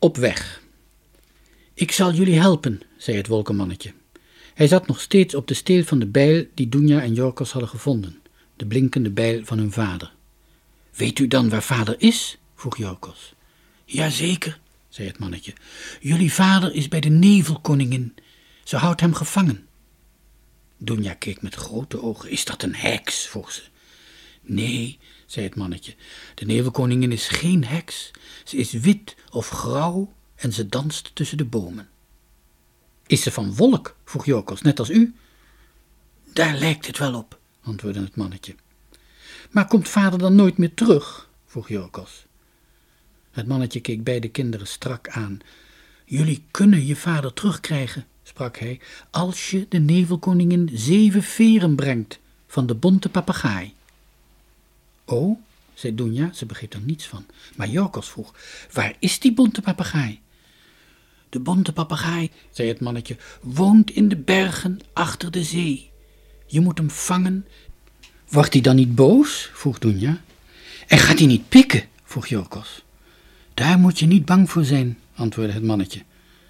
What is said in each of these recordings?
Op weg. Ik zal jullie helpen, zei het wolkenmannetje. Hij zat nog steeds op de steel van de bijl die Dunja en Jorkos hadden gevonden, de blinkende bijl van hun vader. Weet u dan waar vader is? Vroeg Jorkos. Jazeker, zei het mannetje. Jullie vader is bij de nevelkoningin. Ze houdt hem gevangen. Dunja keek met grote ogen. Is dat een heks? Vroeg ze. Nee, zei het mannetje. De nevelkoningin is geen heks. Ze is wit of grauw en ze danst tussen de bomen. Is ze van wolk? Vroeg Jorkos, net als u. Daar lijkt het wel op, antwoordde het mannetje. Maar komt vader dan nooit meer terug? Vroeg Jorkos. Het mannetje keek beide kinderen strak aan. Jullie kunnen je vader terugkrijgen, sprak hij, als je de nevelkoningin 7 veren brengt van de bonte papegaai. Oh, zei Dunja, ze begreep er niets van. Maar Jorkos vroeg, waar is die bonte papegaai? De bonte papegaai, zei het mannetje, woont in de bergen achter de zee. Je moet hem vangen. Wordt hij dan niet boos? Vroeg Dunja. En gaat hij niet pikken? Vroeg Jorkos. Daar moet je niet bang voor zijn, antwoordde het mannetje.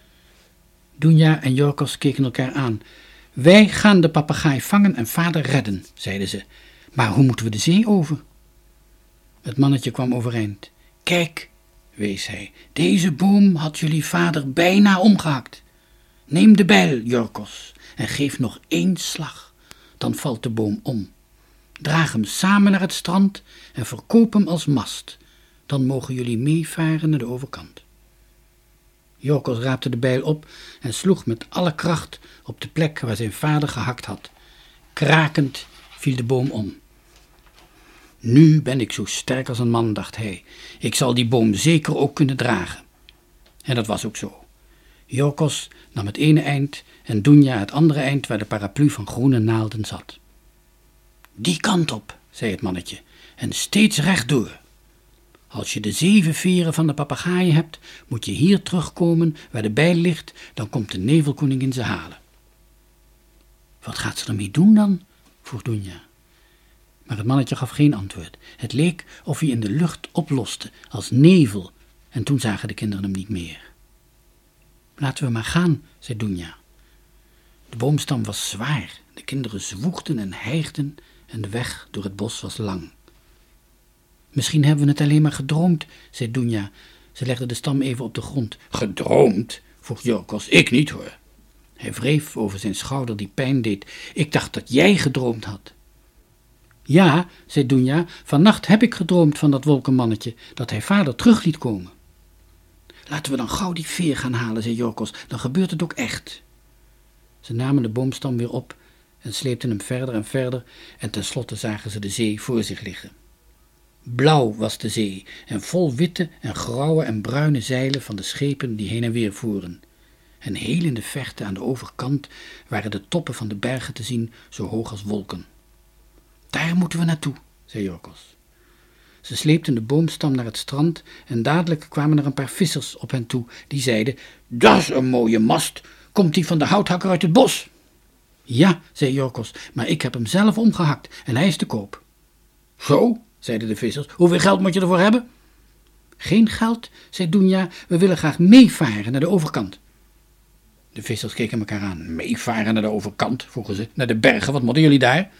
Dunja en Jorkos keken elkaar aan. Wij gaan de papegaai vangen en vader redden, zeiden ze. Maar hoe moeten we de zee over? Het mannetje kwam overeind. Kijk, wees hij, deze boom had jullie vader bijna omgehakt. Neem de bijl, Jorkos, en geef nog 1 slag. Dan valt de boom om. Draag hem samen naar het strand en verkoop hem als mast. Dan mogen jullie meevaren naar de overkant. Jorkos raapte de bijl op en sloeg met alle kracht op de plek waar zijn vader gehakt had. Krakend viel de boom om. Nu ben ik zo sterk als een man, dacht hij. Ik zal die boom zeker ook kunnen dragen. En dat was ook zo. Jorkos nam het ene eind en Dunja het andere eind waar de paraplu van groene naalden zat. Die kant op, zei het mannetje, en steeds rechtdoor. Als je de 7 veren van de papegaaien hebt, moet je hier terugkomen waar de bijl ligt, dan komt de nevelkoningin ze halen. Wat gaat ze ermee doen dan? Vroeg Dunja. Maar het mannetje gaf geen antwoord. Het leek of hij in de lucht oploste, als nevel, en toen zagen de kinderen hem niet meer. Laten we maar gaan, zei Dunja. De boomstam was zwaar, de kinderen zwoegden en hijgden en de weg door het bos was lang. Misschien hebben we het alleen maar gedroomd, zei Dunja. Ze legde de stam even op de grond. Gedroomd? Vroeg Jorkos. Ik niet hoor. Hij wreef over zijn schouder die pijn deed. Ik dacht dat jij gedroomd had. Ja, zei Dunja, vannacht heb ik gedroomd van dat wolkenmannetje, dat hij vader terug liet komen. Laten we dan gauw die veer gaan halen, zei Jorkos, dan gebeurt het ook echt. Ze namen de boomstam weer op en sleepten hem verder en verder en tenslotte zagen ze de zee voor zich liggen. Blauw was de zee en vol witte en grauwe en bruine zeilen van de schepen die heen en weer voeren. En heel in de verte aan de overkant waren de toppen van de bergen te zien, zo hoog als wolken. Daar moeten we naartoe, zei Jorkos. Ze sleepten de boomstam naar het strand en dadelijk kwamen er een paar vissers op hen toe, die zeiden, dat is een mooie mast, komt die van de houthakker uit het bos? Ja, zei Jorkos, maar ik heb hem zelf omgehakt en hij is te koop. Zo, zeiden de vissers, hoeveel geld moet je ervoor hebben? Geen geld, zei Dunja, we willen graag meevaren naar de overkant. De vissers keken elkaar aan. Meevaren naar de overkant, vroegen ze, naar de bergen, wat moeten jullie daar?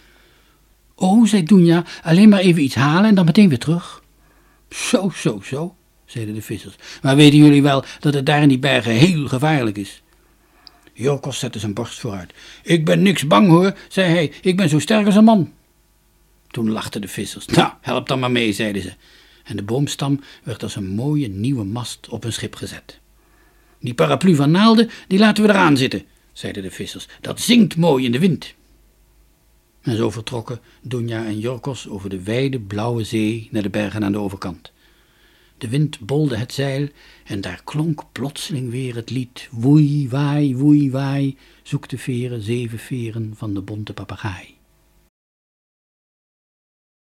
Oh, zei Dunja, alleen maar even iets halen en dan meteen weer terug. Zo, zeiden de vissers. Maar weten jullie wel dat het daar in die bergen heel gevaarlijk is? Jorkos zette zijn borst vooruit. Ik ben niks bang hoor, zei hij, ik ben zo sterk als een man. Toen lachten de vissers. Nou, help dan maar mee, zeiden ze. En de boomstam werd als een mooie nieuwe mast op een schip gezet. Die paraplu van naalden, die laten we eraan zitten, zeiden de vissers. Dat zingt mooi in de wind. En zo vertrokken Dunja en Jorkos over de wijde blauwe zee naar de bergen aan de overkant. De wind bolde het zeil en daar klonk plotseling weer het lied. Woei, waai, zoek de veren, 7 veren van de bonte papegaai.